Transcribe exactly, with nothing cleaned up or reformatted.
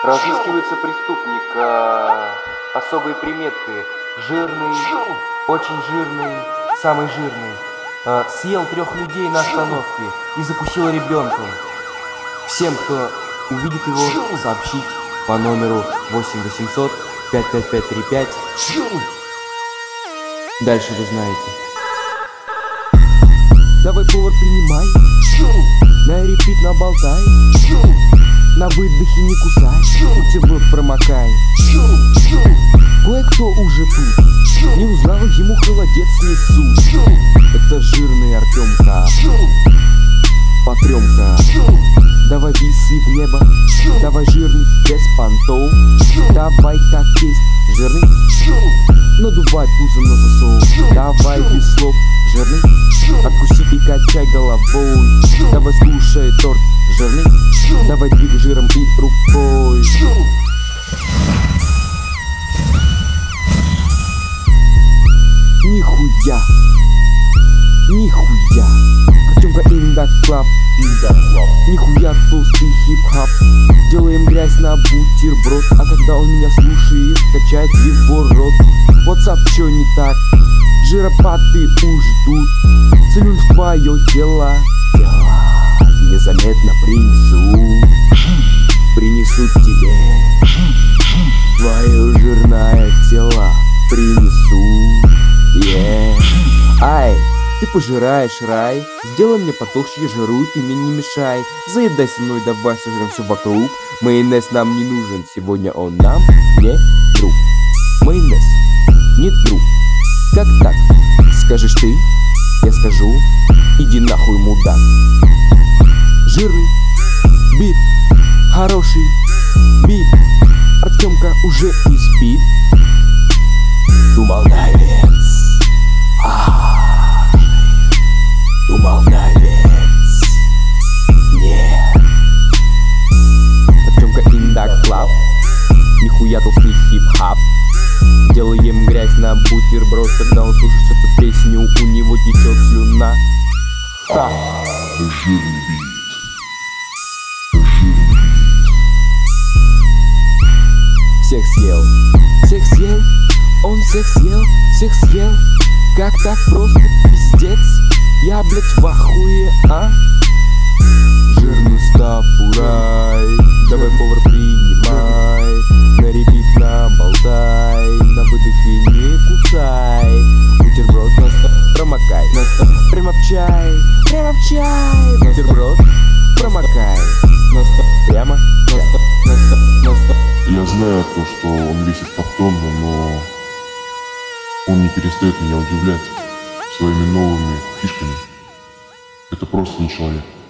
Разыскивается преступник, а, особые приметы. Жирный, очень жирный, самый жирный. А, съел трех людей на остановке и закусил ребенком. Всем, кто увидит его, сообщить по номеру восемь восемьсот пять пять пять три пять. Дальше вы знаете. Давай, повар, принимай. На репит наболтай. На выдохе не кусай. Бутерброд промокай. Кое-кто уже тут. Не узнал, ему холодец несут. Это жирный Артемка. Потремка. Давай висы в небо. Давай жирный без понтов. Давай как есть жирный. Надувай пузо на засов. Давай без слов жирный. Откуси и качай головой. Давай скушай торт жирный. Давай двигай жиром и рукой. Нихуя, нихуя. Артемка in the club. Нихуя толстый хип-хап. Делаем грязь на бутерброд. А когда он меня слушает, качает его рот. WhatsApp, чё не так? Жиропаты уж ждут. Целюль в твое тело. Дела незаметно принесут. Принесут тебе твое жирное тело. Принесут. Yeah. Ай, ты пожираешь рай. Сделай мне потолще, я жирую, ты мне не мешай. Заедай со мной, давай сожрем все вокруг. Майонез нам не нужен, сегодня он нам не друг. Майонез не друг. Как так? Скажешь ты, я скажу. Иди нахуй, мудак. Жирный бит, хороший бит. Артемка уже не спит. Думал, навец. А, думал, навец. Нет. Артемка in the club. Нихуя толстый хип-хап. Делаем грязь на бутерброд. Когда он слушает эту песню, у него течет слюна. Ха. Жирный бит. Всех съел, всех съел, он всех съел, всех съел. Как так просто, пиздец? Я, блять, в ахуе, а? Жирную стопурай. Давай, повар, принимай. На репит наболтай. На выдохе не кусай. Бутерброд на стоп, промокай. На стоп, прямо в чай. Прямо в чай. Бутерброд промокай. На стоп, прямо, на стоп, на стоп, на стоп. Я знаю то, что он весит по тонну, но он не перестает меня удивлять своими новыми фишками. Это просто не человек.